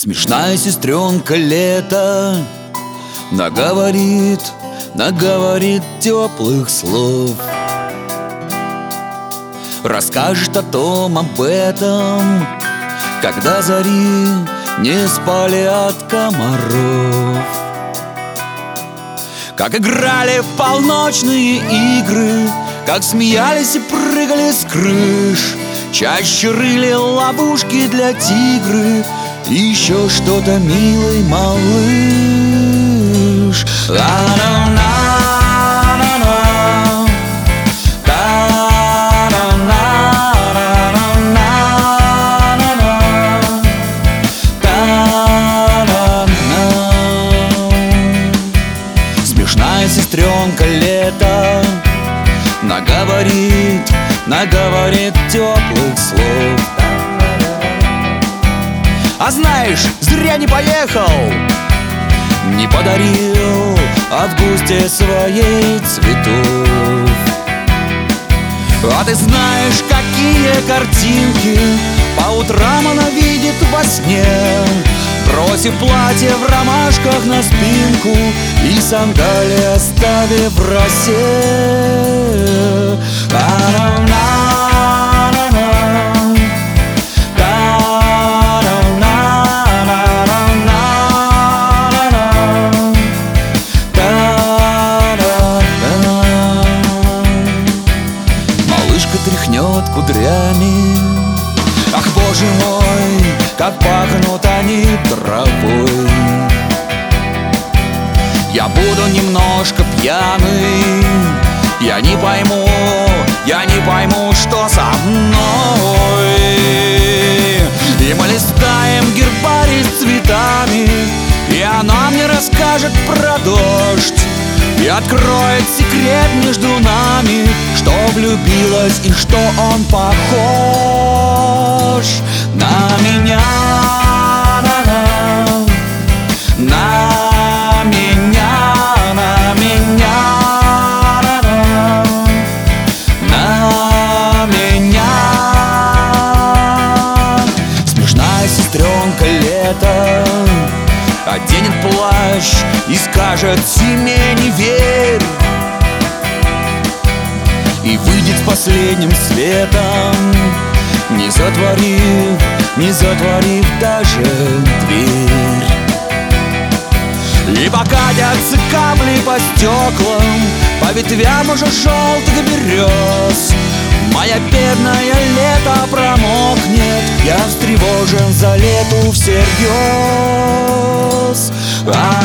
Смешная сестренка лето наговорит теплых слов, расскажет о том, об этом, когда зари не спали от комаров, как играли в полночные игры, как смеялись и прыгали с крыш, чаще рыли ловушки для тигры и еще что-то, милый малыш. Смешная сестренка лето наговорит теплых слов. А знаешь, зря не поехал, не подарил Августе своей цветов. А ты знаешь, какие картинки по утрам она видит во сне, бросив платье в ромашках на спинку и сандалии оставив в росе. Тряхнет кудрями. Ах, боже мой, как пахнут они травой. Я буду немножко пьяный, я не пойму, что со мной. И мы листаем гербарий с цветами, и она мне расскажет про дождь и откроет секрет между нами, что влюбилась и что он похож на меня, на меня, на меня, на меня. Смешная сестренка лето оденет плащ и скажет: зиме не верь, и выйдет с последним светом, не затворив даже дверь. И покатятся капли по стеклам, по ветвям уже желтых берез. Моя бедная лето промокнет, я встревожен за лету всерьез.